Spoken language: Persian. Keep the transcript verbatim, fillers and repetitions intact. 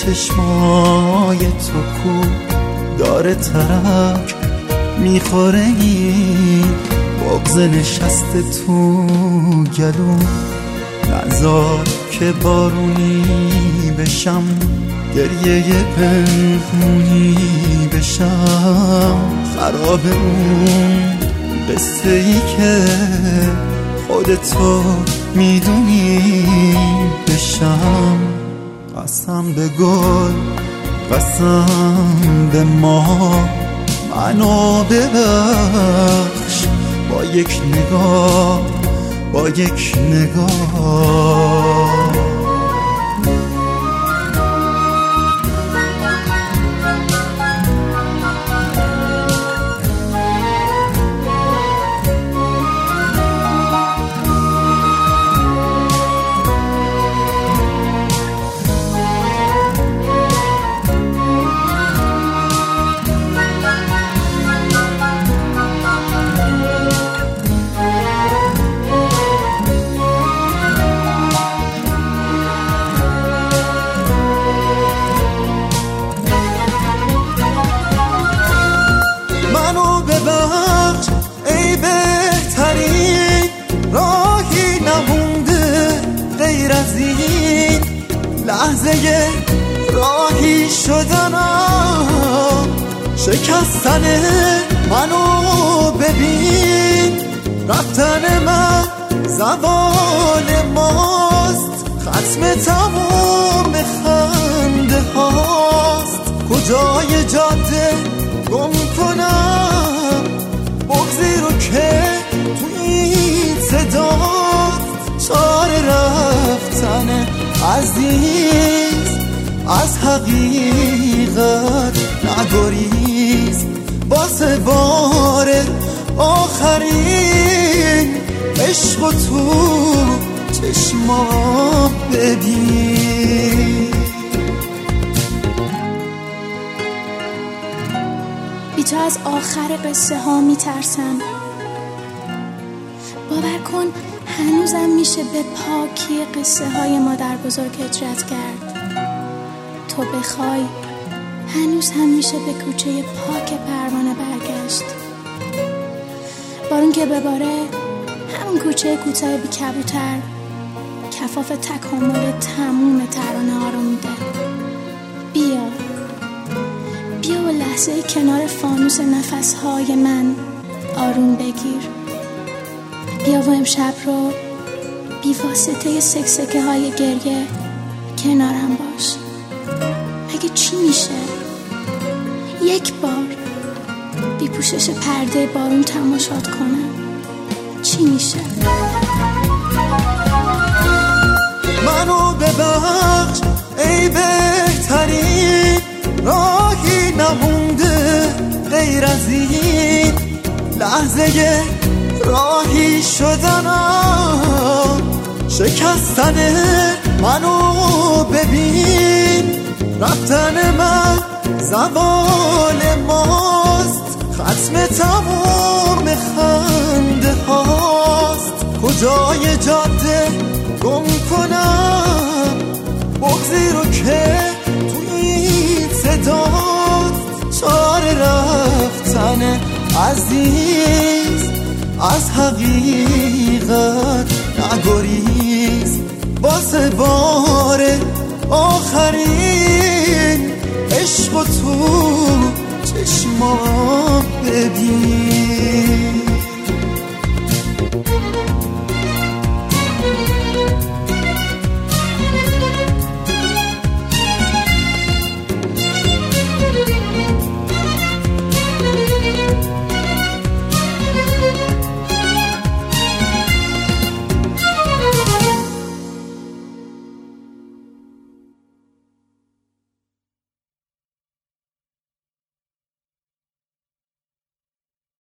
چشمای تو کو داره ترک میخوره این بغض نشسته تو گلوم. نذار که بارونی بشم گریه پنهونی بشم خراب اون قصه ای که خودتو میدونی بشم. قسم به گل قسم به ما منو ببخش با یک نگاه با یک نگاه. ببخش ای بهترین راهی نمونده غیر از این لحظه راهی شدنم. شکستن منو ببین رفتن من زوال ماست. ختم تمام خنده هاست. کجای جاده گم کنم بغضی رو که تو این صداست. چاره رفتن عزیز از حقیقت نگریز. واسه بار آخرین عشق و تو چشما ببین. بی تو از آخر قصه ها می ترسم. باور کن هنوزم میشه به پاکی قصه های مادر بزرگ هجرت کرد. تو بخوای هنوز هم میشه به کوچه پاک پروانه برگشت. بارون که بباره همون کوچه کوتاه بی کبوتر کفاف تکامل تموم ترانه ها رو میده. بیا بیا و لحظه کنار فانوس نفسهای من آروم بگیر. بیا و امشب رو بی واسطه سکسکه های گریه کنارم باش. اگه چی میشه یک بار بی پوشش پرده بارون تماشات کنم چی میشه؟ منو ببخش ای بهترین راهی نمونده غیر از این لحظه راهی شدنم. شکستن منو ببین رفتن من زوال ماست. ختم تمام خنده هاست. کجای جاده گم کنم بغضی رو که تو این صداست. چاره رفتن عزیز از حقیقت نگریز. واسه بار آخرین عشق و تو چشما ببین.